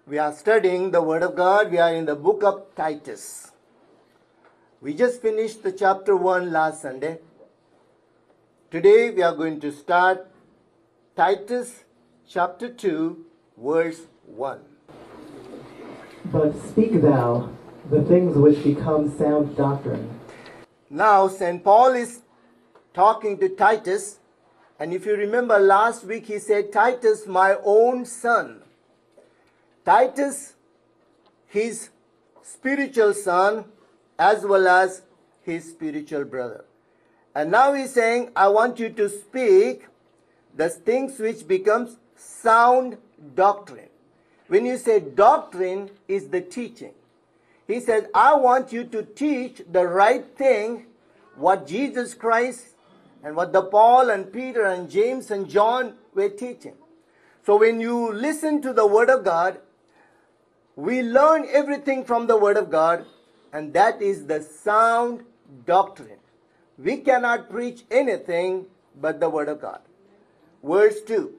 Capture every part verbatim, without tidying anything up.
We are studying the Word of God. We are in the book of Titus. We just finished the chapter one last Sunday. Today we are going to start Titus chapter two, verse one. But speak thou the things which become sound doctrine. Now Saint Paul is talking to Titus, and if you remember last week he said, Titus, my own son. Titus, his spiritual son, as well as his spiritual brother. And now he's saying, I want you to speak the things which becomes sound doctrine. When you say doctrine is the teaching. He says, I want you to teach the right thing, what Jesus Christ and what the Paul and Peter and James and John were teaching. So when you listen to the Word of God, we learn everything from the Word of God, and that is the sound doctrine. We cannot preach anything but the Word of God. Verse two.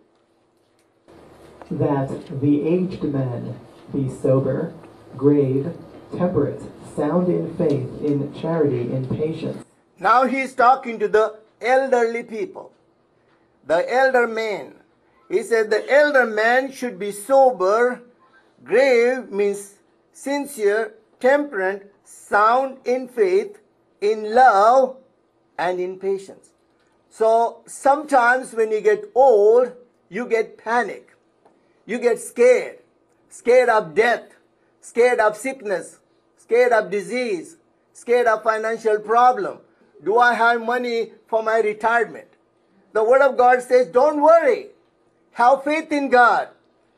That the aged men be sober, grave, temperate, sound in faith, in charity, in patience. Now he is talking to the elderly people, the elder men. He said the elder man should be sober. Grave means sincere, temperate, sound in faith, in love, and in patience. So sometimes when you get old, you get panic. You get scared. Scared of death, scared of sickness, scared of disease, scared of financial problem. Do I have money for my retirement? The Word of God says, don't worry. Have faith in God.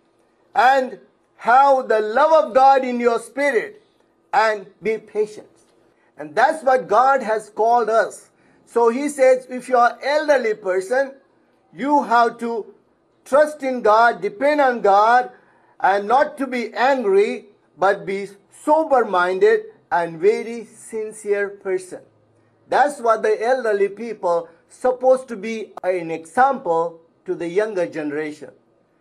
And have the love of God in your spirit. And be patient. And that's what God has called us. So he says, if you are an elderly person, you have to trust in God, depend on God, and not to be angry, but be sober-minded and very sincere person. That's what the elderly people supposed to be an example to the younger generation.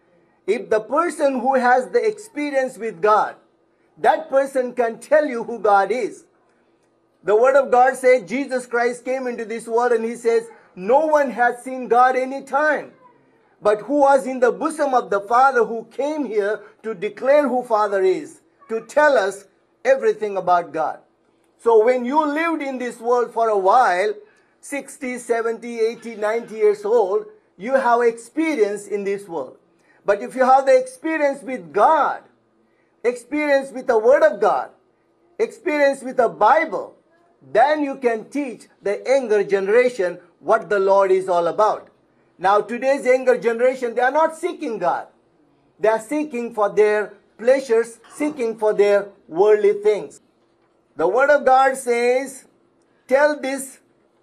If the person who has the experience with God, that person can tell you who God is. The Word of God says Jesus Christ came into this world and he says, no one has seen God any time. But who was in the bosom of the Father, who came here to declare who Father is, to tell us everything about God. So when you lived in this world for a while, sixty, seventy, eighty, ninety years old, you have experience in this world. But if you have the experience with God, experience with the Word of God, experience with the Bible, then you can teach the younger generation what the Lord is all about. Now today's younger generation, they are not seeking God. They are seeking for their pleasures, seeking for their worldly things. The Word of God says, tell these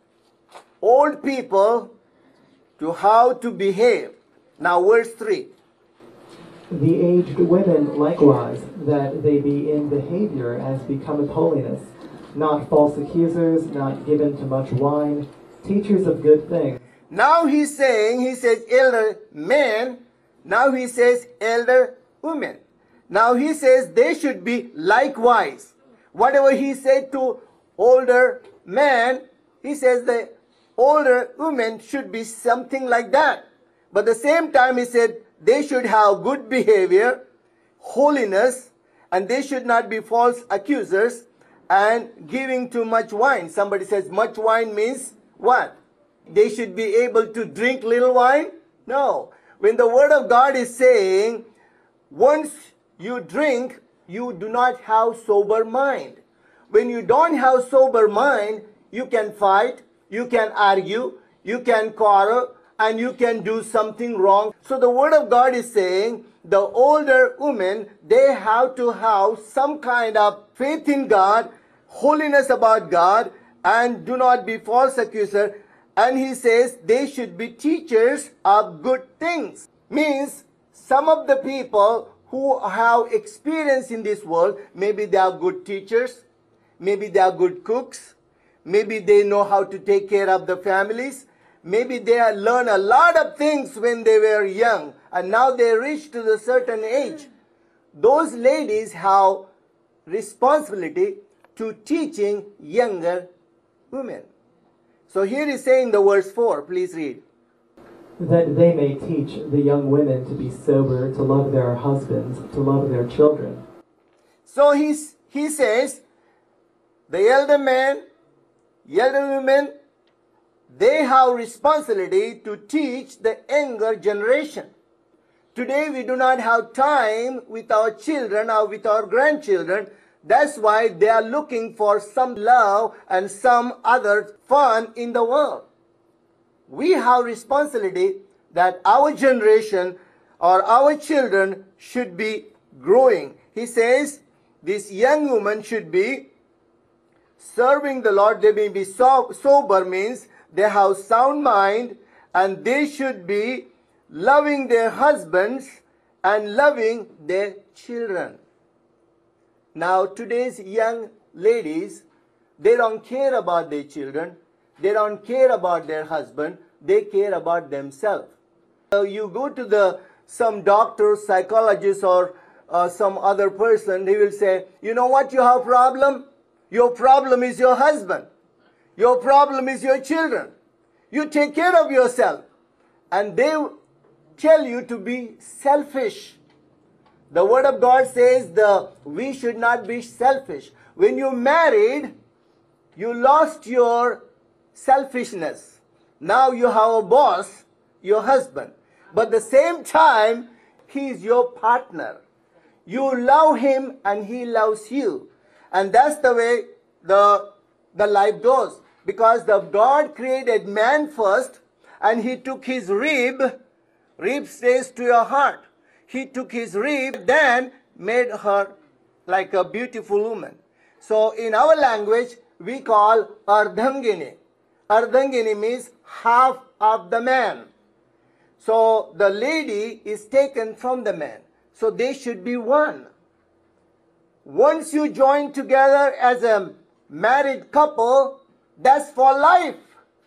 old people to how to behave. Now verse three. The aged women likewise, that they be in behavior as becometh holiness, not false accusers, not given to much wine, teachers of good things. Now he's saying, he says elder men, now he says elder women. Now he says they should be likewise. Whatever he said to older men, he says the older women should be something like that. But at the same time he said they should have good behavior, holiness, and they should not be false accusers and giving too much wine. Somebody says much wine means what? They should be able to drink little wine? No. When the Word of God is saying, once you drink, you do not have sober mind. When you don't have sober mind, you can fight, you can argue, you can quarrel, and you can do something wrong. So the Word of God is saying, the older women, they have to have some kind of faith in God, holiness about God, and do not be false accuser. And he says they should be teachers of good things. Means some of the people who have experience in this world, maybe they are good teachers, maybe they are good cooks, maybe they know how to take care of the families, maybe they have learned a lot of things when they were young, and now they reach to the certain age. those ladies have responsibility to teaching younger women. So here is saying the verse four, please read. That they may teach the young women to be sober, to love their husbands, to love their children. So he's, he says, the elder men, elder women, they have responsibility to teach the younger generation. Today we do not have time with our children or with our grandchildren. That's why they are looking for some love and some other fun in the world. We have responsibility that our generation or our children should be growing. He says this young woman should be serving the Lord. They may be so, sober, means they have sound mind, and they should be loving their husbands and loving their children. Now today's young ladies, they don't care about their children. They don't care about their husband. They care about themselves. So you go to the some doctor, psychologist, or uh, some other person, he will say, you know what, you have problem? Your problem is your husband. Your problem is your children. You take care of yourself. And they tell you to be selfish. The word of God says the we should not be selfish. When you married, you lost your selfishness. Now you have a boss, your husband. But at the same time, he is your partner. You love him and he loves you. And that's the way the, the life goes. Because the God created man first, and he took his rib. Rib says to your heart. He took his rib, then made her like a beautiful woman. So in our language, we call Ardhangini. Ardhangini means half of the man. So the lady is taken from the man. So they should be one. Once you join together as a married couple, that's for life.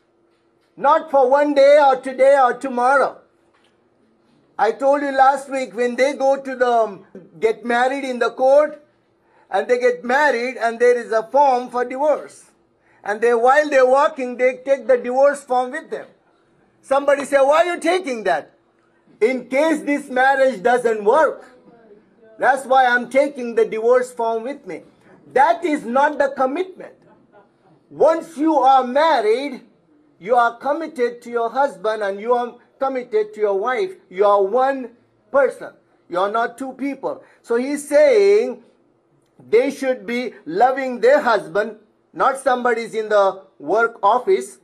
Not for one day or today or tomorrow. I told you last week, when they go to the um, get married in the court, and they get married and there is a form for divorce. And they, while they're walking, they take the divorce form with them. Somebody say, why are you taking that? In case this marriage doesn't work. That's why I'm taking the divorce form with me. That is not the commitment. Once you are married, you are committed to your husband and you are committed to your wife. You are one person. You are not two people. So he's saying they should be loving their husband, not somebody's in the work office.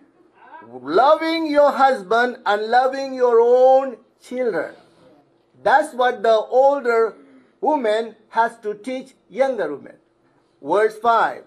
Loving your husband and loving your own children. That's what the older woman has to teach younger women. Verse five.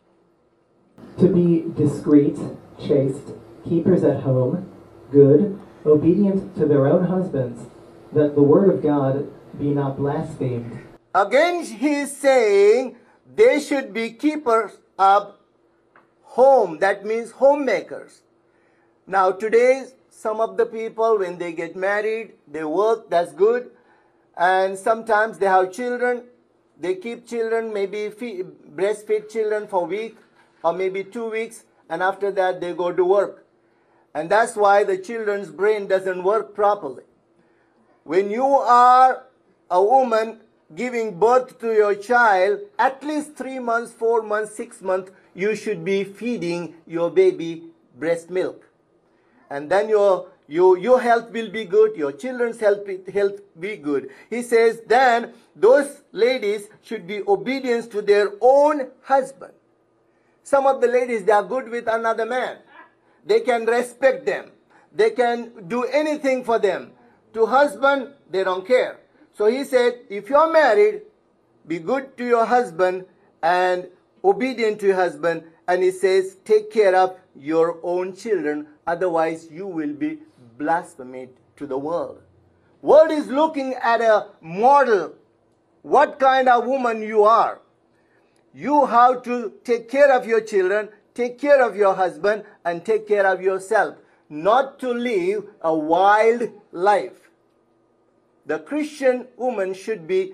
To be discreet, chaste, keepers at home, good, obedient to their own husbands, that the word of God be not blasphemed. Again he is saying they should be keepers of home. That means homemakers. Now today, some of the people, when they get married, they work, that's good. And sometimes they have children. They keep children, maybe feed, breastfeed children for a week or maybe two weeks. And after that, they go to work. And that's why the children's brain doesn't work properly. When you are a woman giving birth to your child, at least three months, four months, six months, you should be feeding your baby breast milk. And then your, your, your health will be good, your children's health, health be good. He says then those ladies should be obedient to their own husband. Some of the ladies, they are good with another man. They can respect them. They can do anything for them. To husband, they don't care. So he said, if you're married, be good to your husband and obedient to your husband. And he says, take care of your own children. Otherwise, you will be blasphemed to the world. World is looking at a model. What kind of woman you are. You have to take care of your children, take care of your husband, and take care of yourself. Not to live a wild life. The Christian woman should be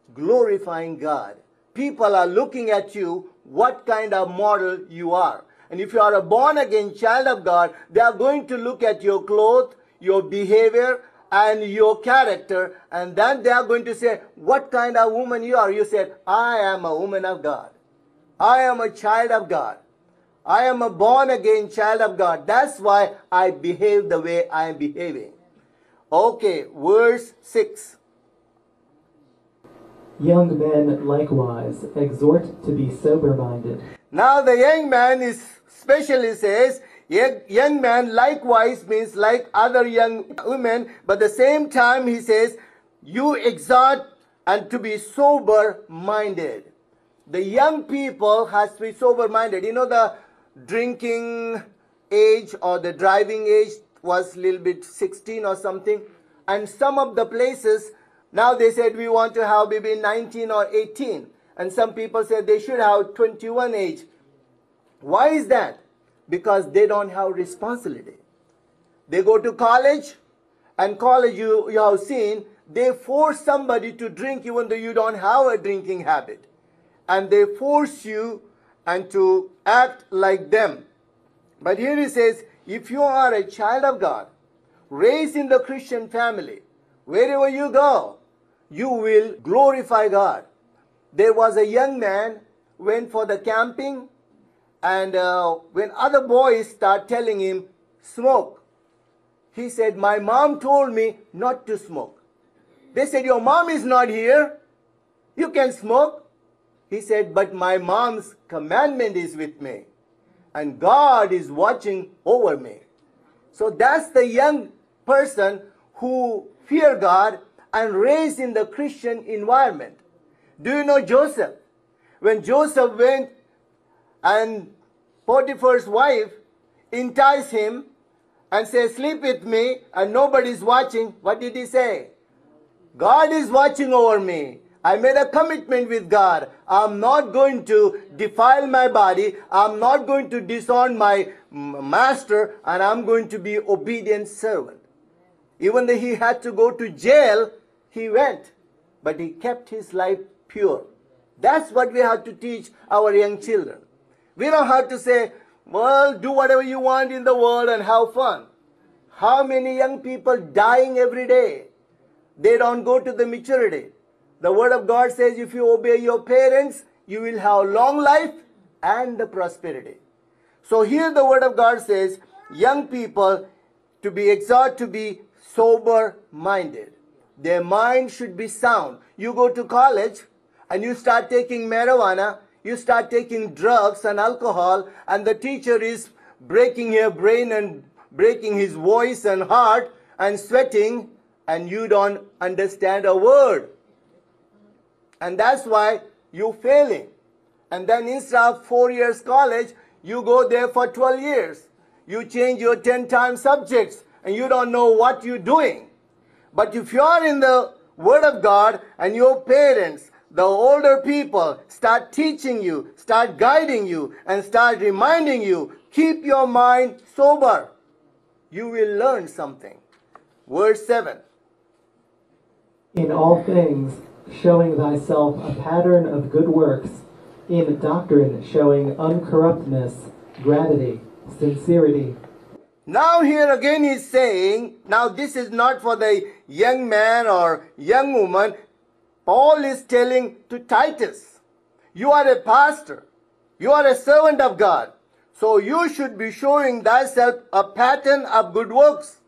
glorifying God. People are looking at you, what kind of model you are. And if you are a born-again child of God, they are going to look at your clothes, your behavior, and your character, and then they are going to say, what kind of woman you are? You said, I am a woman of God. I am a child of God. I am a born-again child of God. That's why I behave the way I am behaving. Okay, verse six. Young men likewise exhort to be sober-minded. Now the young man is specially says, young man likewise means like other young women, but at the same time he says, you exhort and to be sober-minded. The young people has to be sober-minded. You know, the drinking age or the driving age was a little bit sixteen or something. And some of the places, now they said we want to have maybe nineteen or eighteen. And some people said they should have twenty-one age. Why is that? Because they don't have responsibility. They go to college, and college you, you have seen, they force somebody to drink even though you don't have a drinking habit. And they force you and to act like them. But here he says, if you are a child of God, raised in the Christian family, wherever you go, you will glorify God. There was a young man went for the camping, and uh, when other boys start telling him, smoke, he said, my mom told me not to smoke. They said, your mom is not here. You can smoke. He said, but my mom's commandment is with me. And God is watching over me. So that's the young person who fear God and raised in the Christian environment. Do you know Joseph? When Joseph went and Potiphar's wife enticed him and said, sleep with me and nobody's watching, what did he say? God is watching over me. I made a commitment with God. I'm not going to defile my body. I'm not going to disown my master, and I'm going to be obedient servant. Even though he had to go to jail, he went. But he kept his life pure. That's what we have to teach our young children. We don't have to say, well, do whatever you want in the world and have fun. How many young people dying every day? They don't go to the maturity. The word of God says if you obey your parents, you will have long life and the prosperity. So here the word of God says, young people to be exhorted to be sober-minded. Their mind should be sound. You go to college and you start taking marijuana, you start taking drugs and alcohol, and the teacher is breaking your brain and breaking his voice and heart and sweating, and you don't understand a word. And that's why you're failing. And then instead of four years college, you go there for twelve years. You change your ten times subjects and you don't know what you're doing. But if you are in the Word of God and your parents, the older people, start teaching you, start guiding you, and start reminding you, keep your mind sober, you will learn something. Verse seven. In all things, showing thyself a pattern of good works, in doctrine showing uncorruptness, gravity, sincerity. Now here again he's saying, now this is not for the young man or young woman. Paul is telling to Titus, you are a pastor, you are a servant of God, so you should be showing thyself a pattern of good works.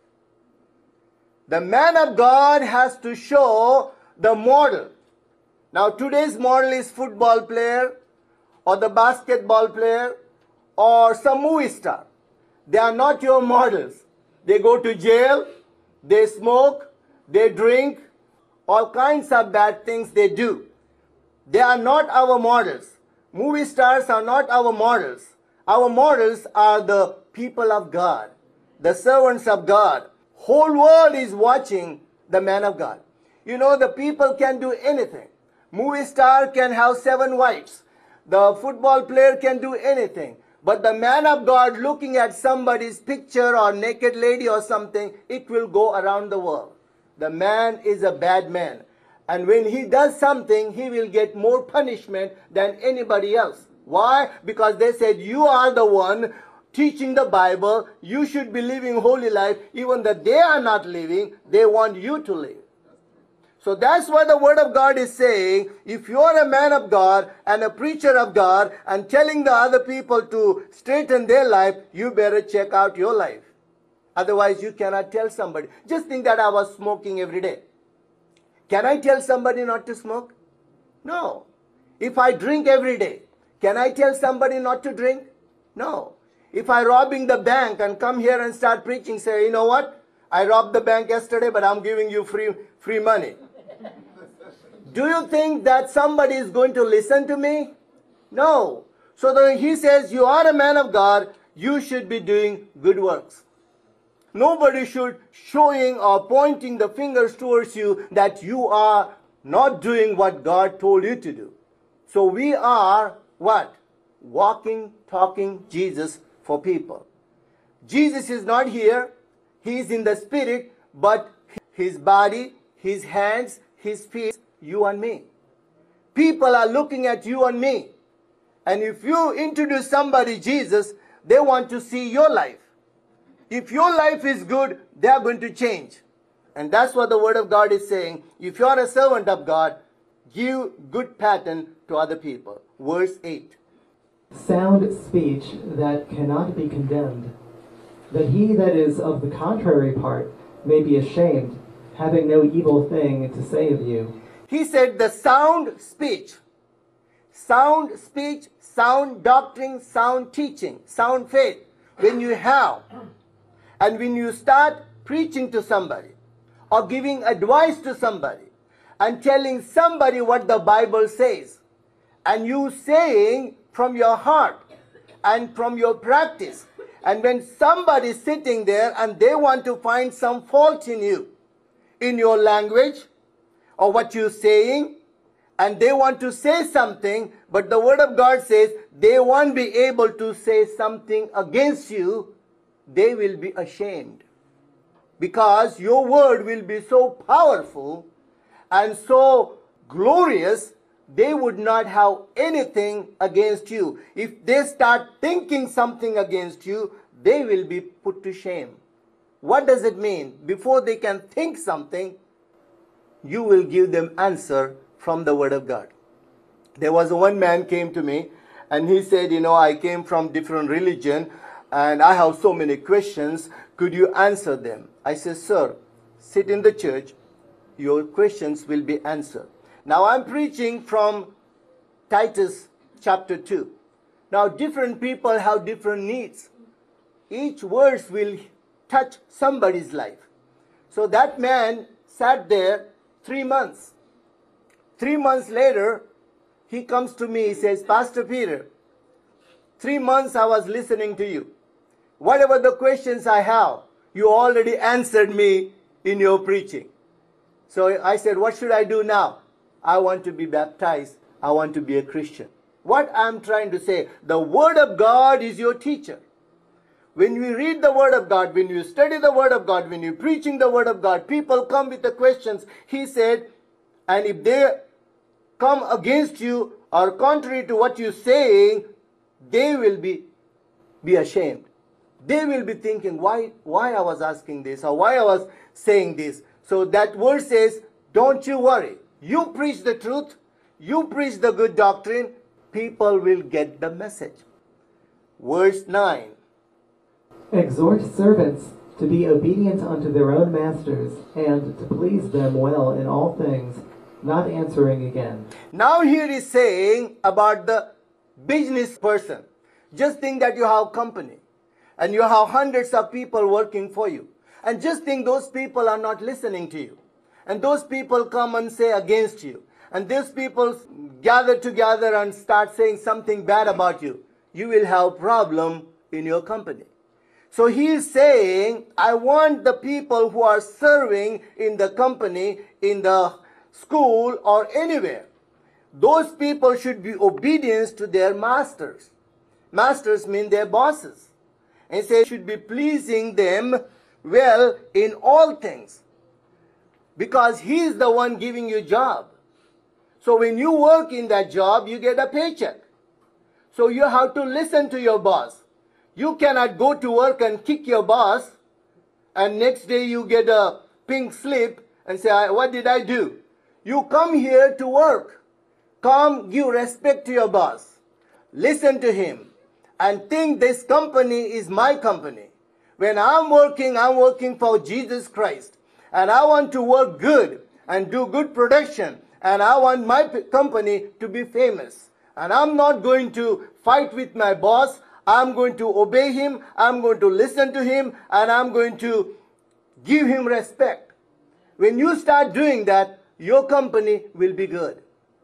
The man of God has to show the model. Now today's model is football player or the basketball player or some movie star. They are not your models. They go to jail, they smoke, they drink, all kinds of bad things they do. They are not our models. Movie stars are not our models. Our models are the people of God, the servants of God. Whole world is watching the man of God. You know, the people can do anything. Movie star can have seven wives. The football player can do anything. But the man of God looking at somebody's picture or naked lady or something, it will go around the world. The man is a bad man. And when he does something, he will get more punishment than anybody else. Why? Because they said, you are the one teaching the Bible. You should be living holy life. Even that they are not living, they want you to live. So that's what the Word of God is saying. If you are a man of God and a preacher of God and telling the other people to straighten their life, you better check out your life. Otherwise, you cannot tell somebody. Just think that I was smoking every day. Can I tell somebody not to smoke? No. If I drink every day, can I tell somebody not to drink? No. If I robbing the bank and come here and start preaching, say, you know what? I robbed the bank yesterday, but I'm giving you free, free money. Do you think that somebody is going to listen to me? No. So the, he says, you are a man of God, you should be doing good works. Nobody should showing or pointing the fingers towards you that you are not doing what God told you to do. So we are what? Walking, talking Jesus for people. Jesus is not here. He is in the spirit, but his body, his hands, his feet, you and me. People are looking at you and me. And if you introduce somebody Jesus, they want to see your life. If your life is good, they are going to change. And that's what the Word of God is saying. If you are a servant of God, give good pattern to other people. Verse eight. Sound speech that cannot be condemned, that he that is of the contrary part may be ashamed, having no evil thing to say of you. He said the sound speech. Sound speech, sound doctrine, sound teaching, sound faith. When you have, and when you start preaching to somebody, or giving advice to somebody, and telling somebody what the Bible says, and you saying from your heart, and from your practice, and when somebody is sitting there and they want to find some fault in you, in your language, or what you're saying, and they want to say something, but the Word of God says they won't be able to say something against you, they will be ashamed. Because your word will be so powerful and so glorious, they would not have anything against you. If they start thinking something against you, they will be put to shame. What does it mean? Before they can think something, you will give them answer from the Word of God. There was one man came to me and he said, you know, I came from different religion and I have so many questions. Could you answer them? I said, sir, sit in the church. Your questions will be answered. Now I'm preaching from Titus chapter two. Now different people have different needs. Each verse will touch somebody's life. So that man sat there three months. Three months later, he comes to me, he says, Pastor Peter, three months I was listening to you. Whatever the questions I have, you already answered me in your preaching. So I said, what should I do now? I want to be baptized. I want to be a Christian. What I'm trying to say, the Word of God is your teacher. When you read the Word of God, when you study the Word of God, when you're preaching the Word of God, people come with the questions. He said, and if they come against you or contrary to what you're saying, they will be, be ashamed. They will be thinking, why, why I was asking this or why I was saying this. So that verse says, don't you worry. You preach the truth. You preach the good doctrine. People will get the message. Verse nine. Exhort servants to be obedient unto their own masters, and to please them well in all things, not answering again. Now here is saying about the business person. Just think that you have company, and you have hundreds of people working for you. And just think those people are not listening to you. And those people come and say against you. And these people gather together and start saying something bad about you. You will have problem in your company. So he is saying, I want the people who are serving in the company, in the school or anywhere, those people should be obedient to their masters. Masters mean their bosses. And say should be pleasing them well in all things. because he is the one giving you job. So when you work in that job, you get a paycheck. So you have to listen to your boss. You cannot go to work and kick your boss, and next day you get a pink slip and say, what did I do? You come here to work. Come, give respect to your boss. Listen to him and think this company is my company. When I'm working, I'm working for Jesus Christ. And I want to work good and do good production. And I want my company to be famous. And I'm not going to fight with my boss. I'm going to obey him. I'm going to listen to him. And I'm going to give him respect. When you start doing that, your company will be good.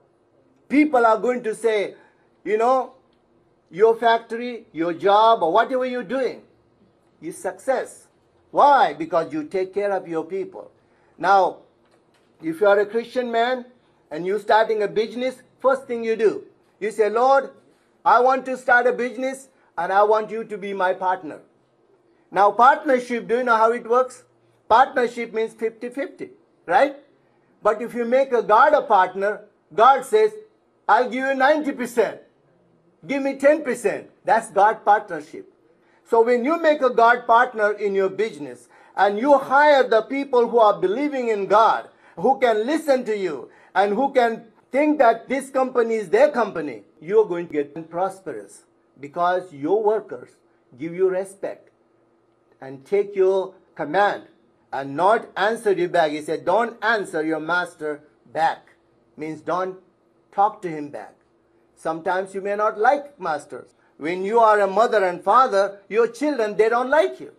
People are going to say, you know, your factory, your job, or whatever you're doing is success. Why? Because you take care of your people. Now, if you are a Christian man and you're starting a business, first thing you do, you say, Lord, I want to start a business and I want you to be my partner. Now, partnership, do you know how it works? Partnership means fifty fifty, right? But if you make a God a partner, God says, I'll give you ninety percent. Give me ten percent. That's God partnership. So when you make a God partner in your business and you hire the people who are believing in God, who can listen to you and who can think that this company is their company, you're going to get prosperous because your workers give you respect and take your command and not answer you back. He said, don't answer your master back. Means don't talk to him back. Sometimes you may not like masters. When you are a mother and father, your children, they don't like you.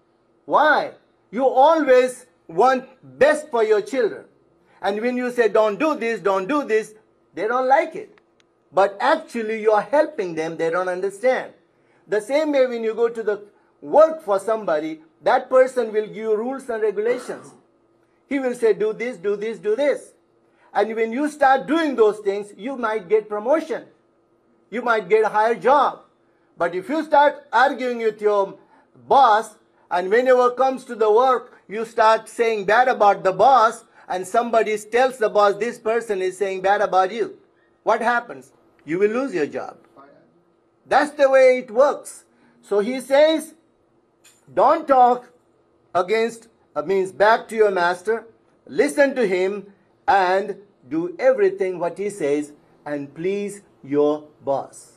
Why? You always want best for your children. And when you say, don't do this, don't do this, they don't like it. But actually you are helping them, they don't understand. The same way when you go to the work for somebody, that person will give you rules and regulations. He will say, do this, do this, do this. And when you start doing those things, you might get promotion. You might get a higher job. But if you start arguing with your boss, and whenever it comes to the work, you start saying bad about the boss, and somebody tells the boss, this person is saying bad about you, what happens? You will lose your job. That's the way it works. So he says, don't talk against, uh, means back to your master, listen to him, and do everything what he says and please your boss.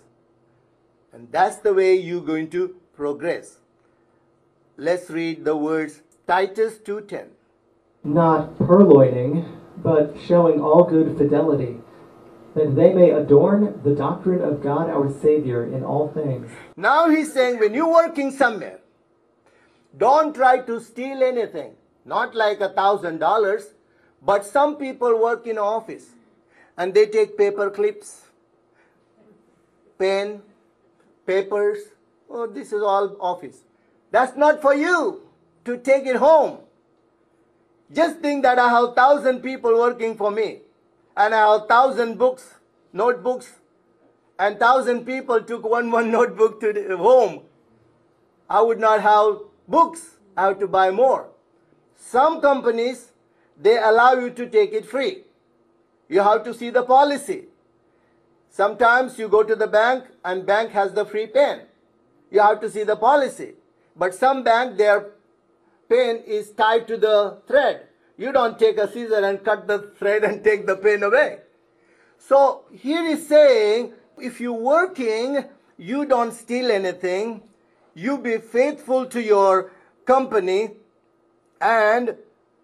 And that's the way you're going to progress. Let's read the words Titus two ten. Not purloining, but showing all good fidelity, that they may adorn the doctrine of God our Savior in all things. Now he's saying when you're working somewhere, don't try to steal anything. Not like a thousand dollars. But some people work in office and they take paper clips, pen, papers. Oh, this is all office. That's not for you to take it home. Just think that I have thousand people working for me and I have thousand books, notebooks, and thousand people took one one notebook to the home. I would not have books. I have to buy more. Some companies, they allow you to take it free. You have to see the policy. Sometimes you go to the bank and bank has the free pen. You have to see the policy. But some bank, their pen is tied to the thread. You don't take a scissor and cut the thread and take the pen away. So here is saying, if you're working, you don't steal anything. You be faithful to your company and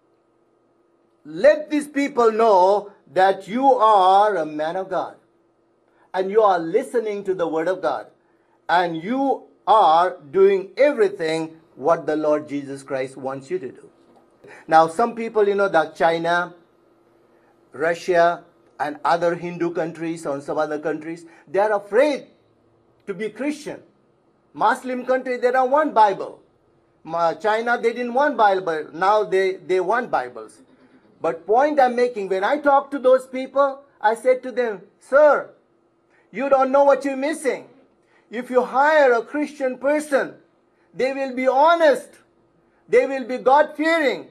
let these people know that you are a man of God and you are listening to the word of God and you are doing everything what the Lord Jesus Christ wants you to do. Now some people, you know, that China, Russia and other Hindu countries or some other countries, they are afraid to be Christian. Muslim country, they don't want Bible. China, they didn't want Bible. Now they, they want Bibles. But point I'm making, when I talk to those people, I said to them, sir, you don't know what you're missing. If you hire a Christian person, they will be honest. They will be God-fearing.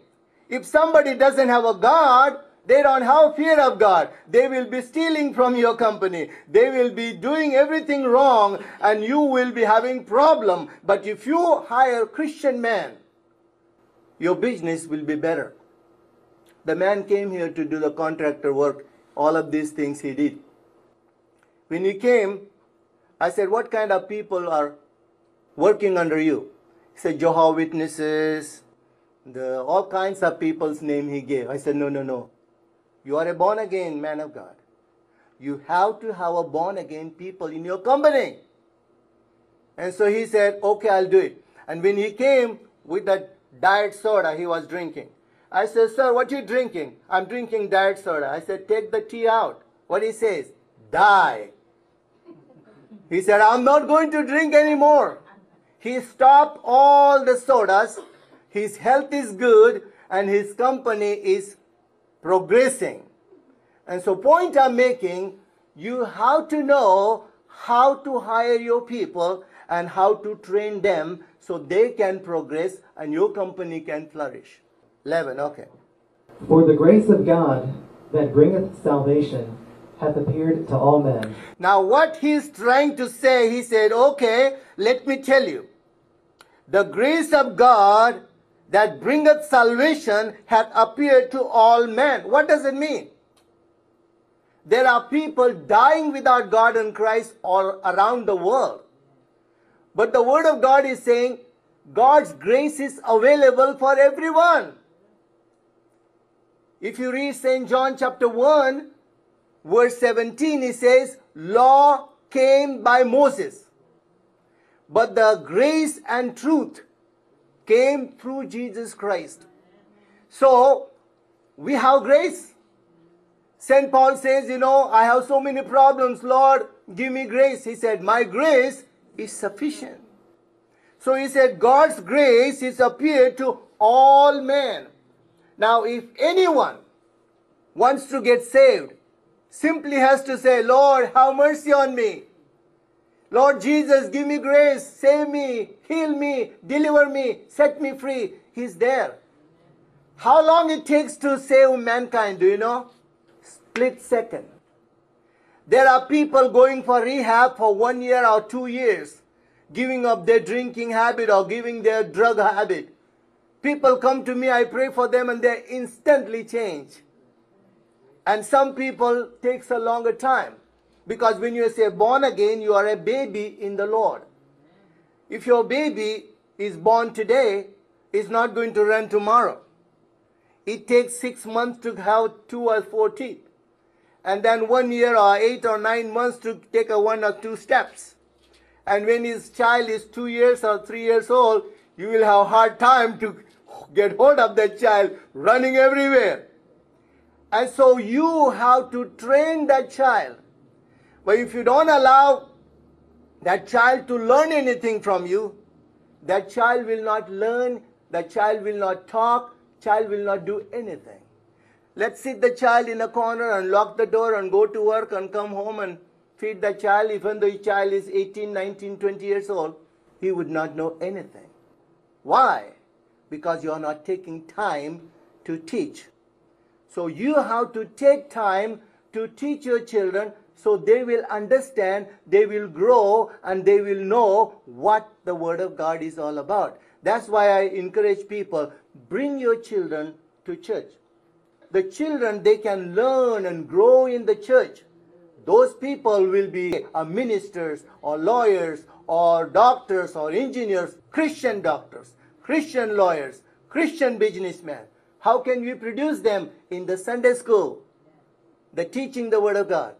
If somebody doesn't have a God, they don't have fear of God. They will be stealing from your company. They will be doing everything wrong, and you will be having problem. But if you hire Christian man, your business will be better. The man came here to do the contractor work. All of these things he did. When he came, I said, what kind of people are working under you? He said, Jehovah's Witnesses, the, all kinds of people's name he gave. I said, no, no, no. You are a born-again man of God. You have to have a born-again people in your company. And so he said, okay, I'll do it. And when he came with that diet soda he was drinking, I said, sir, what are you drinking? I'm drinking diet soda. I said, take the tea out. What he says? Die. He said, I'm not going to drink anymore. He stopped all the sodas. His health is good and his company is progressing. And so point I'm making, you have to know how to hire your people and how to train them so they can progress and your company can flourish. eleven, okay. For the grace of God that bringeth salvation hath appeared to all men. Now what he's trying to say, he said, okay, let me tell you. The grace of God that bringeth salvation hath appeared to all men. What does it mean? There are people dying without God and Christ all around the world. But the Word of God is saying God's grace is available for everyone. If you read Saint John chapter one, verse seventeen, he says, law came by Moses, but the grace and truth came through Jesus Christ. So, we have grace. Saint Paul says, you know, I have so many problems, Lord, give me grace. He said, my grace is sufficient. So he said, God's grace is appeared to all men. Now, if anyone wants to get saved, simply has to say, Lord, have mercy on me. Lord Jesus, give me grace, save me, heal me, deliver me, set me free. He's there. How long it takes to save mankind, do you know? Split second. There are people going for rehab for one year or two years, giving up their drinking habit or giving their drug habit. People come to me, I pray for them, and they instantly change. And some people takes a longer time. Because when you say born again, you are a baby in the Lord. If your baby is born today, it's not going to run tomorrow. It takes six months to have two or four teeth. And then one year or eight or nine months to take a one or two steps. And when his child is two years or three years old, you will have a hard time to get hold of that child running everywhere. And so you have to train that child. But if you don't allow that child to learn anything from you, that child will not learn, that child will not talk, child will not do anything. Let's sit the child in a corner and lock the door and go to work and come home and feed the child. Even though the child is eighteen, nineteen, twenty years old, he would not know anything. Why? Because you are not taking time to teach. So you have to take time to teach your children so they will understand, they will grow, and they will know what the Word of God is all about. That's why I encourage people, bring your children to church. The children, they can learn and grow in the church. Those people will be uh, ministers or lawyers or doctors or engineers, Christian doctors, Christian lawyers, Christian businessmen. How can we produce them in the Sunday school? The teaching the Word of God.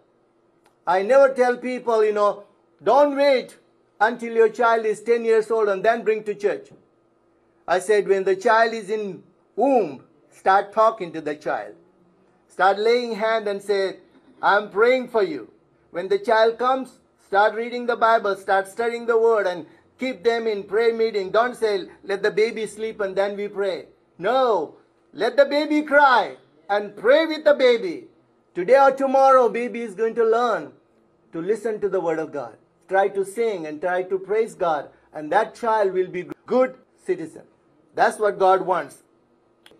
I never tell people, you know, don't wait until your child is ten years old and then bring to church. I said when the child is in womb, start talking to the child. Start laying hand and say, I'm praying for you. When the child comes, start reading the Bible, start studying the Word and keep them in prayer meeting. Don't say, let the baby sleep and then we pray. No, let the baby cry and pray with the baby. Today or tomorrow, baby is going to learn to listen to the Word of God. Try to sing and try to praise God, and that child will be a good citizen. That's what God wants.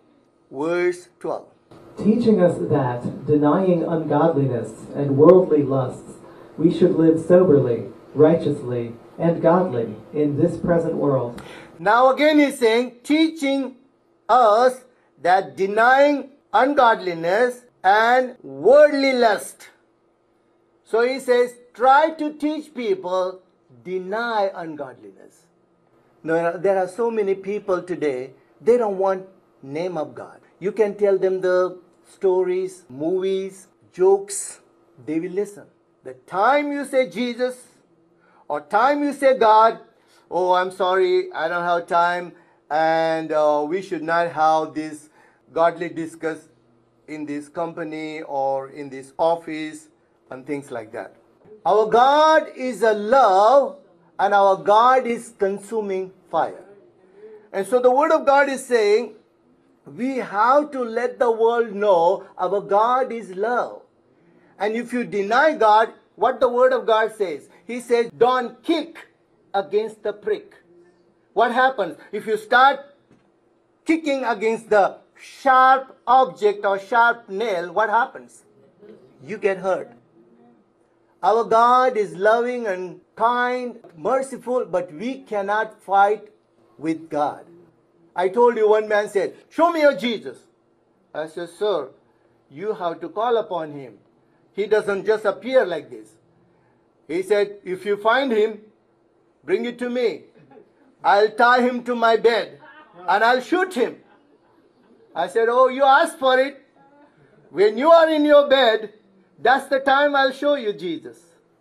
verse twelve. Teaching us that, denying ungodliness and worldly lusts, we should live soberly, righteously, and godly in this present world. Now again he's saying, teaching us that denying ungodliness and worldly lust. So he says, try to teach people, deny ungodliness. Now, there are so many people today, they don't want name of God. You can tell them the stories, movies, jokes, they will listen. The time you say Jesus or time you say God, oh, I'm sorry, I don't have time, and uh, we should not have this godly discuss in this company or in this office and things like that. Our God is a love and our God is consuming fire. And so the Word of God is saying, we have to let the world know our God is love. And if you deny God, what the Word of God says? He says, don't kick against the prick. What happens? If you start kicking against the sharp object or sharp nail, what happens? You get hurt. Our God is loving and kind, merciful, but we cannot fight with God. I told you, one man said, show me your Jesus. I said, sir, you have to call upon him. He doesn't just appear like this. He said, if you find him, bring it to me. I'll tie him to my bed and I'll shoot him. I said, oh, you asked for it. When you are in your bed, that's the time I'll show you Jesus.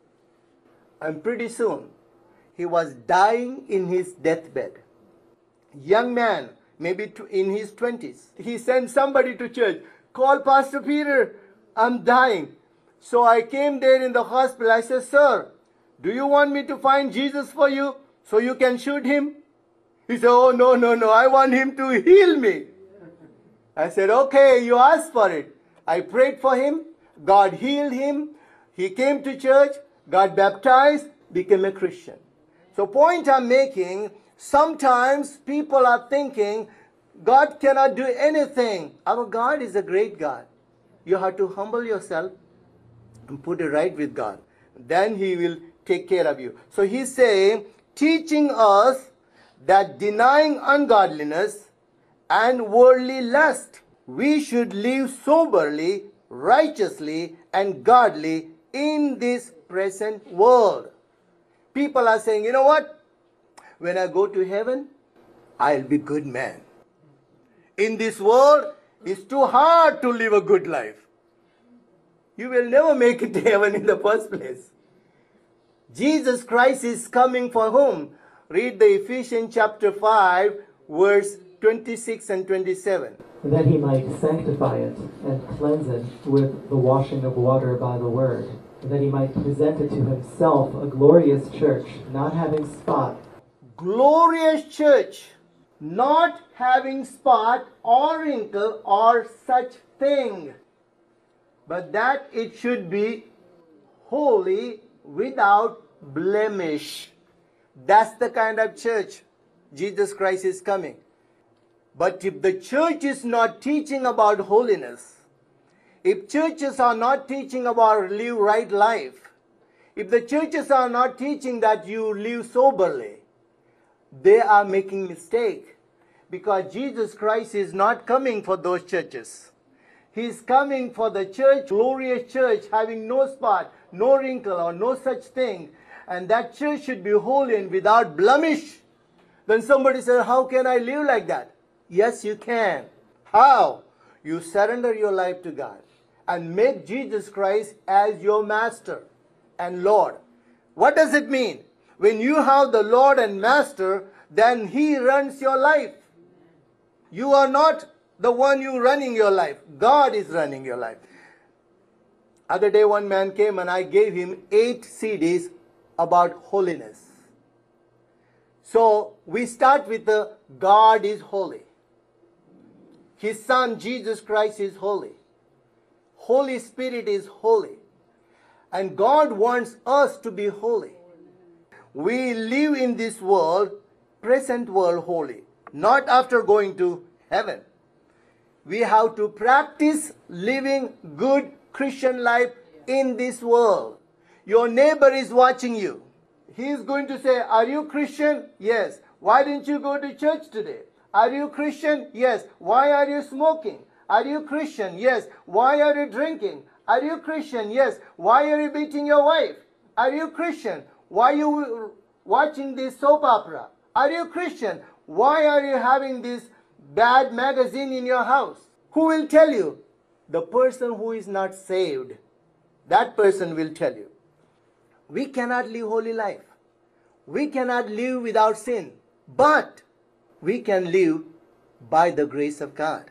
And pretty soon, he was dying in his deathbed. Young man, maybe in his twenties. He sent somebody to church. Call Pastor Peter, I'm dying. So I came there in the hospital. I said, sir, do you want me to find Jesus for you so you can shoot him? He said, oh, no, no, no, I want him to heal me. I said, okay, you asked for it. I prayed for him. God healed him. He came to church, got baptized, became a Christian. So point I'm making, sometimes people are thinking, God cannot do anything. Our God is a great God. You have to humble yourself and put it right with God. Then He will take care of you. So He's saying, teaching us that denying ungodliness and worldly lust, we should live soberly, righteously, and godly in this present world. People are saying, you know what? When I go to heaven, I'll be good man. In this world, it's too hard to live a good life. You will never make it to heaven in the first place. Jesus Christ is coming for whom? Read the Ephesians chapter five, verse twenty-six and twenty-seven. That he might sanctify it and cleanse it with the washing of water by the word, that he might present it to himself a glorious church, not having spot. Glorious church, not having spot or wrinkle or such thing, but that it should be holy, without blemish. That's the kind of church Jesus Christ is coming. But if the church is not teaching about holiness, if churches are not teaching about live right life, if the churches are not teaching that you live soberly, they are making mistake, because Jesus Christ is not coming for those churches. He is coming for the church, glorious church, having no spot, no wrinkle, or no such thing. And that church should be holy and without blemish. Then somebody says, how can I live like that? Yes, you can. How? You surrender your life to God and make Jesus Christ as your master and Lord. What does it mean? When you have the Lord and master, then He runs your life. You are not the one you running your life. God is running your life. Other day one man came and I gave him eight C Ds about holiness. So we start with the God is holy. His Son Jesus Christ is holy. Holy Spirit is holy. And God wants us to be holy. We live in this world, present world, holy. Not after going to heaven. we have to practice living good Christian life in this world. Your neighbor is watching you. He is going to say, are you Christian? Yes. Why didn't you go to church today? Are you Christian? Yes. Why are you smoking? Are you Christian? Yes. Why are you drinking? Are you Christian? Yes. Why are you beating your wife? Are you Christian? Why are you watching this soap opera? Are you Christian? Why are you having this bad magazine in your house? Who will tell you? The person who is not saved. That person will tell you. We cannot live holy life. We cannot live without sin. But we can live by the grace of God.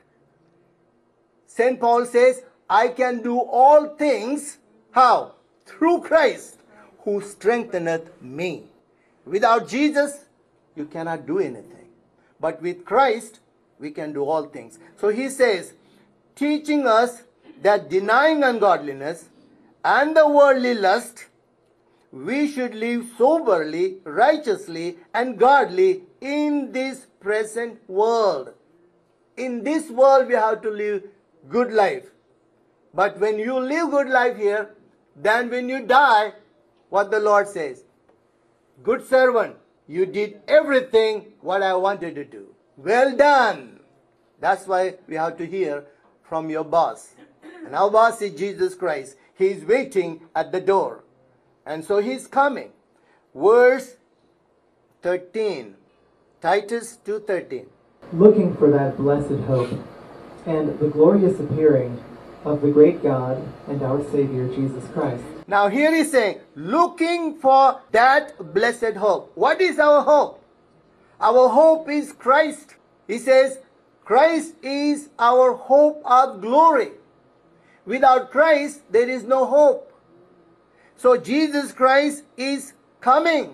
Saint Paul says, I can do all things, how? Through Christ, who strengtheneth me. Without Jesus, you cannot do anything. But with Christ, we can do all things. So he says, teaching us that denying ungodliness and the worldly lust, we should live soberly, righteously, and godly in this present world. In this world, we have to live good life. But when you live good life here, then when you die, what the Lord says, good servant, you did everything what I wanted to do. Well done. That's why we have to hear from your boss. And our boss is Jesus Christ. He is waiting at the door. And so he's coming. Verse thirteen. Titus two thirteen. Looking for that blessed hope and the glorious appearing of the great God and our Savior Jesus Christ. Now here he's saying, looking for that blessed hope. What is our hope? Our hope is Christ. He says, Christ is our hope of glory. Without Christ, there is no hope. So Jesus Christ is coming.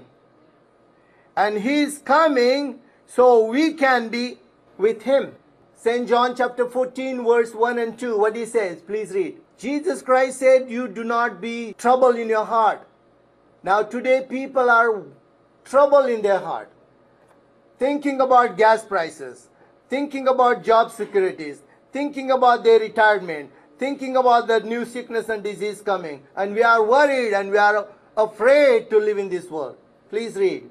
And he is coming so we can be with him. Saint John chapter fourteen verse one and two, what he says, please read. Jesus Christ said, you do not be troubled in your heart. Now today people are troubled in their heart. Thinking about gas prices, thinking about job securities, thinking about their retirement, thinking about the new sickness and disease coming. And we are worried and we are afraid to live in this world. Please read.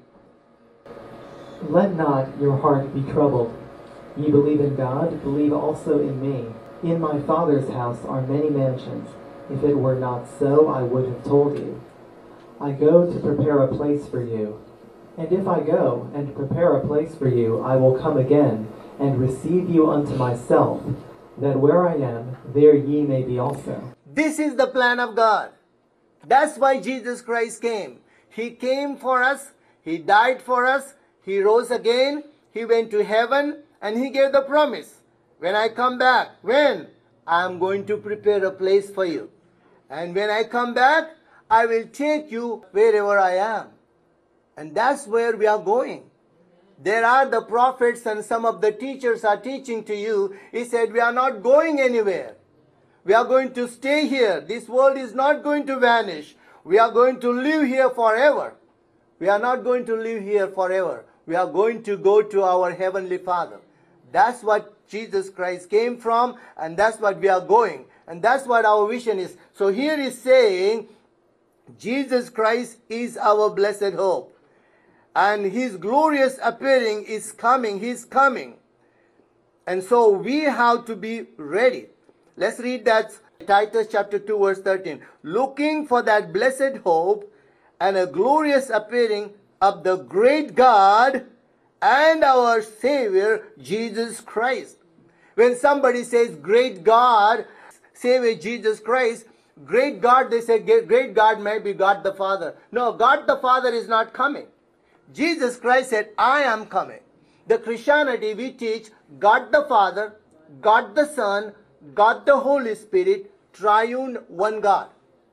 Let not your heart be troubled. Ye believe in God, believe also in me. In my Father's house are many mansions. If it were not so, I would have told you. I go to prepare a place for you. And if I go and prepare a place for you, I will come again and receive you unto myself, that where I am, there ye may be also. This is the plan of God. That's why Jesus Christ came. He came for us. He died for us. He rose again. He went to heaven and he gave the promise. When I come back, when? I am going to prepare a place for you. And when I come back, I will take you wherever I am. And that's where we are going. There are the prophets and some of the teachers are teaching to you. He said, we are not going anywhere. We are going to stay here. This world is not going to vanish. We are going to live here forever. We are not going to live here forever. We are going to go to our Heavenly Father. That's what Jesus Christ came from, and that's what we are going. And that's what our vision is. So here is saying, Jesus Christ is our blessed hope. And his glorious appearing is coming. He's coming. And so we have to be ready. Let's read that. Titus chapter two verse thirteen. Looking for that blessed hope and a glorious appearing of the great God and our Savior Jesus Christ. When somebody says great God, Savior Jesus Christ, great God, they say great God may be God the Father. No, God the Father is not coming. Jesus Christ said, I am coming. The Christianity we teach God the Father, God the Son, God the Holy Spirit, triune one God.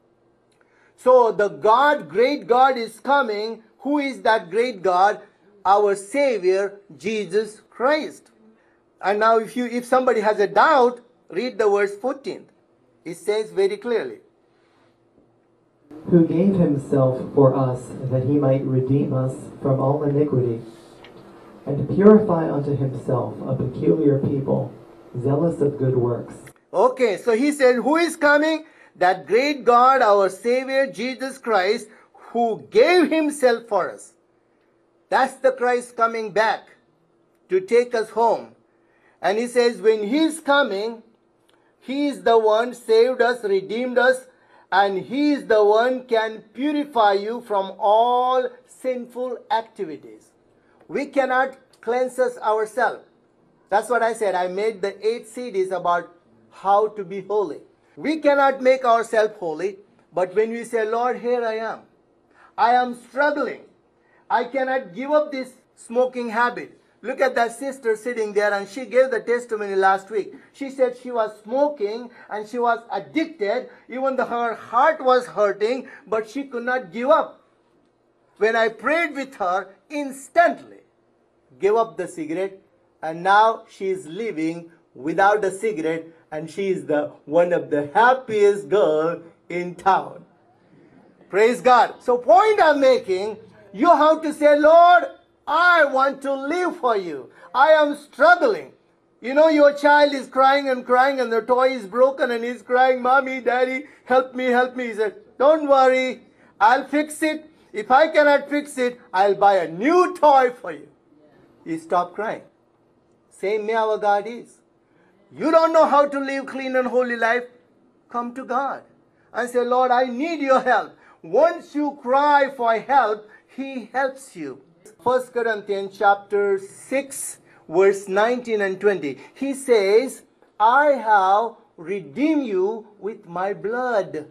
So the God, great God is coming. Who is that great God? Our Savior, Jesus Christ. And now if you if somebody has a doubt, read the verse fourteen. It says very clearly. Who gave himself for us, that he might redeem us from all iniquity, and purify unto himself a peculiar people, zealous of good works. Okay, so he said, who is coming? That great God, our Savior, Jesus Christ, who gave himself for us. That's the Christ coming back to take us home. And he says, when he is coming, he is the one saved us, redeemed us, and he is the one can purify you from all sinful activities. We cannot cleanse us ourselves. That's what I said. I made the eight C Ds about how to be holy. We cannot make ourselves holy, but when we say, Lord, here I am. I am struggling. I cannot give up this smoking habit. Look at that sister sitting there, and she gave the testimony last week. She said she was smoking and she was addicted. Even though her heart was hurting, but she could not give up. When I prayed with her, instantly gave up the cigarette, and now she is living without a cigarette, and she is the one of the happiest girl in town. Praise God. So point I'm making, you have to say, Lord, I want to live for you. I am struggling. You know, your child is crying and crying, and the toy is broken, and he's crying, Mommy, Daddy, help me, help me. He said, don't worry, I'll fix it. If I cannot fix it, I'll buy a new toy for you. You stop crying. Same way our God is. You don't know how to live clean and holy life? Come to God and say, Lord, I need your help. Once you cry for help, he helps you. First Corinthians chapter six, verse nineteen and twenty. He says, I have redeemed you with my blood.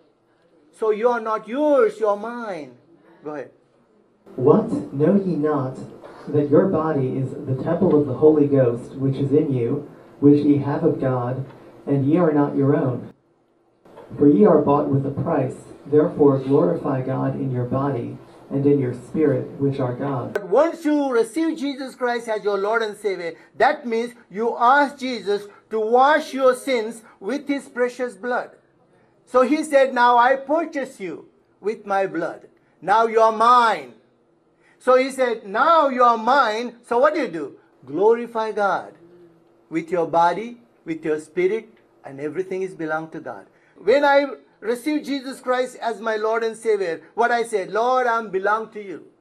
So you are not yours, you are mine. Go ahead. What? Know ye not that your body is the temple of the Holy Ghost, which is in you, which ye have of God, and ye are not your own? For ye are bought with a price. Therefore glorify God in your body and in your spirit, which are God's. But once you receive Jesus Christ as your Lord and Savior, that means you ask Jesus to wash your sins with his precious blood. So he said, now I purchase you with my blood. Now you are mine. So he said, now you are mine. So what do you do? Glorify God with your body, with your spirit, and everything is belong to God. When I received Jesus Christ as my Lord and Savior, what I said, Lord, I belong to you.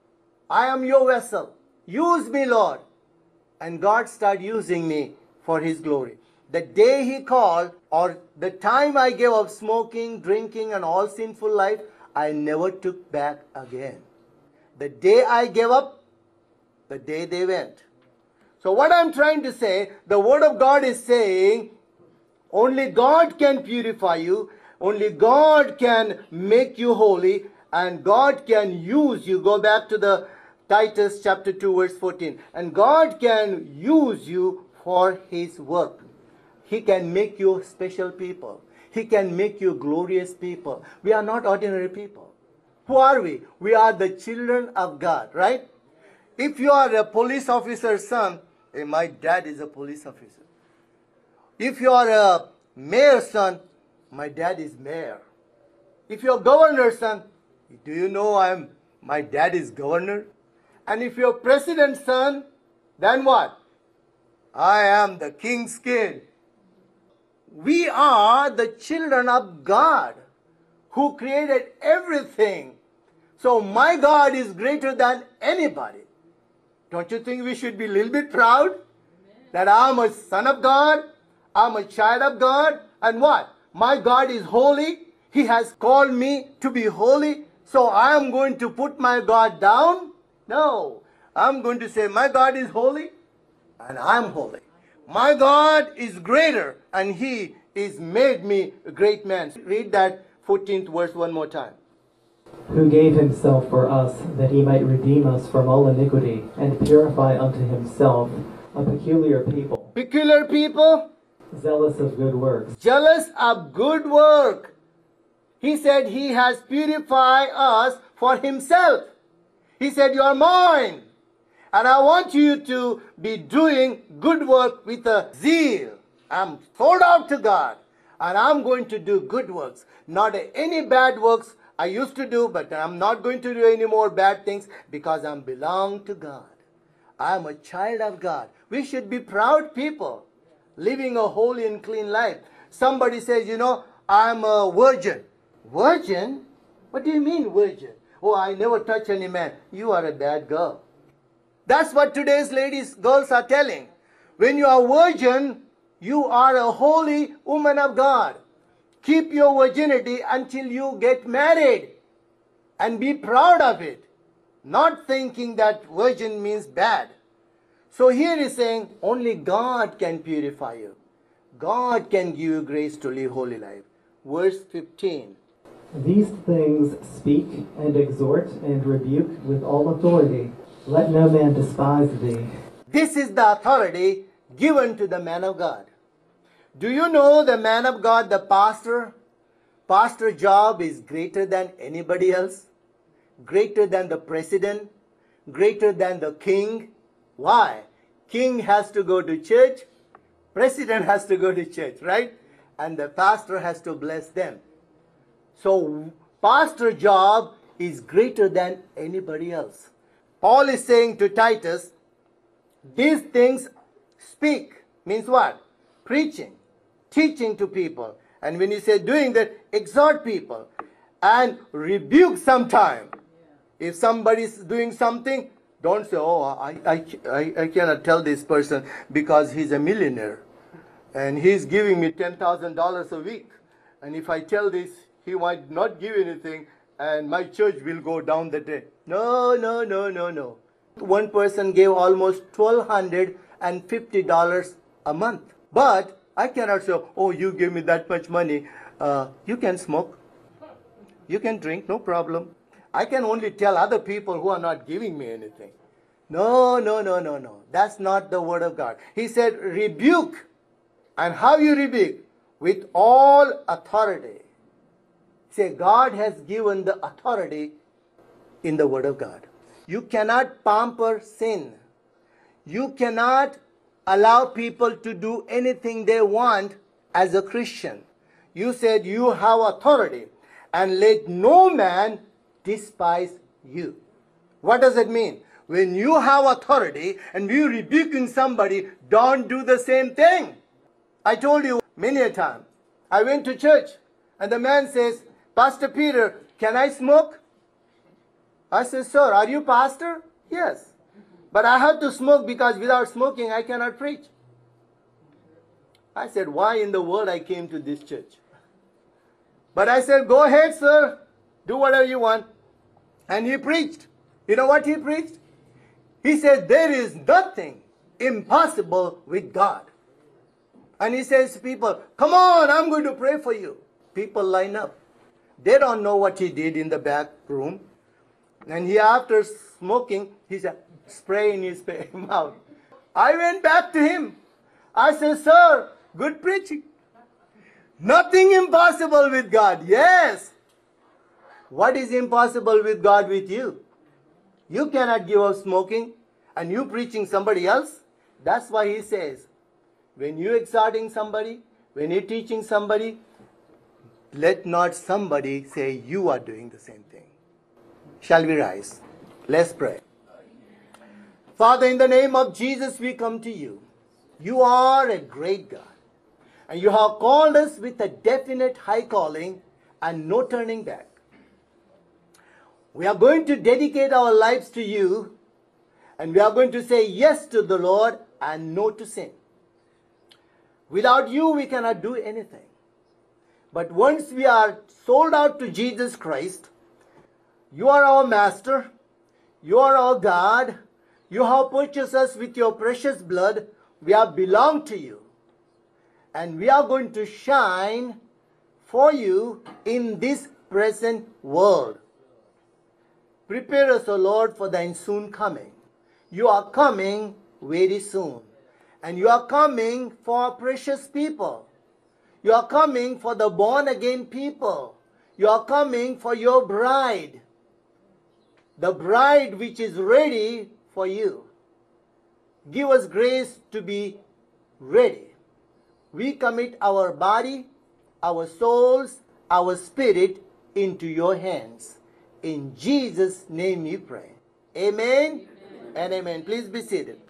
I am your vessel. Use me, Lord. And God started using me for his glory. The day he called, or the time I gave up smoking, drinking, and all sinful life, I never took back again. The day I gave up, the day they went. So what I'm trying to say, the Word of God is saying, only God can purify you, only God can make you holy, and God can use you. Go back to the Titus chapter two, verse fourteen. And God can use you for his work. He can make you special people. He can make you glorious people. We are not ordinary people. Who are we? We are the children of God, right? If you are a police officer's son, hey, my dad is a police officer. If you are a mayor's son, my dad is mayor. If you're governor's son, do you know I'm my dad is governor? And if you're president's son, then what? I am the king's kid. We are the children of God who created everything. So my God is greater than anybody. Don't you think we should be a little bit proud that I'm a son of God, I'm a child of God, and what? My God is holy. He has called me to be holy. So I am going to put my God down? No. I'm going to say my God is holy and I'm holy. My God is greater and he is made me a great man. Read that fourteenth verse one more time. Who gave himself for us, that he might redeem us from all iniquity, and purify unto himself a peculiar people. Peculiar people? Zealous of good works. Jealous of good work. He said he has purified us for himself. He said, you are mine. And I want you to be doing good work with a zeal. I'm sold out to God. And I'm going to do good works. Not any bad works I used to do, but I'm not going to do any more bad things because I belong to God. I'm a child of God. We should be proud people. living a holy and clean life. Somebody says, you know, I'm a virgin. Virgin? What do you mean virgin? Oh, I never touch any man. You are a bad girl. That's what today's ladies, girls are telling. When you are virgin, you are a holy woman of God. Keep your virginity until you get married and be proud of it. Not thinking that virgin means bad. So here he's saying only God can purify you. God can give you grace to live holy life. Verse fifteen. These things speak and exhort and rebuke with all authority. Let no man despise thee. This is the authority given to the man of God. Do you know the man of God, the pastor? Pastor job is greater than anybody else. Greater than the president. Greater than the king. Why? King has to go to church. President has to go to church, right? And the pastor has to bless them. So, pastor job is greater than anybody else. Paul is saying to Titus, these things speak, means what? Preaching, teaching to people. And when you say doing that, exhort people and rebuke sometime. If somebody is doing something, don't say, oh, I, I, I, I cannot tell this person because he's a millionaire. And he's giving me ten thousand dollars a week. And if I tell this, he might not give anything and my church will go down the drain. No, no, no, no, no. One person gave almost one thousand two hundred fifty dollars a month. But I cannot say, oh, you give me that much money. Uh, you can smoke. You can drink, no problem. I can only tell other people who are not giving me anything. No, no, no, no, no. That's not the word of God. He said, rebuke. And how you rebuke? With all authority. Say, God has given the authority in the word of God. You cannot pamper sin. You cannot allow people to do anything they want as a Christian. You said you have authority. And let no man despise you. What does it mean? When you have authority and you rebuking somebody, don't do the same thing. I told you many a time. I went to church and the man says, Pastor Peter, can I smoke? I said, sir, are you pastor? Yes. But I have to smoke because without smoking I cannot preach. I said, why in the world I came to this church? But I said, go ahead, sir. Do whatever you want. And he preached. You know what he preached? He said, there is nothing impossible with God. And he says to people, come on, I'm going to pray for you. People line up. They don't know what he did in the back room. And he, after smoking, he said, spray in his mouth. I went back to him. I said, sir, good preaching. Nothing impossible with God. Yes. What is impossible with God with you? You cannot give up smoking and you preaching somebody else. That's why he says, when you exhorting somebody, when you teaching somebody, let not somebody say you are doing the same thing. Shall we rise? Let's pray. Father, in the name of Jesus, we come to you. You are a great God. And you have called us with a definite high calling and no turning back. We are going to dedicate our lives to you. And we are going to say yes to the Lord and no to sin. Without you, we cannot do anything. But once we are sold out to Jesus Christ, you are our master, you are our God, you have purchased us with your precious blood, we have belonged to you. And we are going to shine for you in this present world. Prepare us, O Lord, for thine soon coming. You are coming very soon. And you are coming for precious people. You are coming for the born-again people. You are coming for your bride. The bride which is ready for you. Give us grace to be ready. We commit our body, our souls, our spirit into your hands. In Jesus' name we pray. Amen, amen. And amen. Please be seated.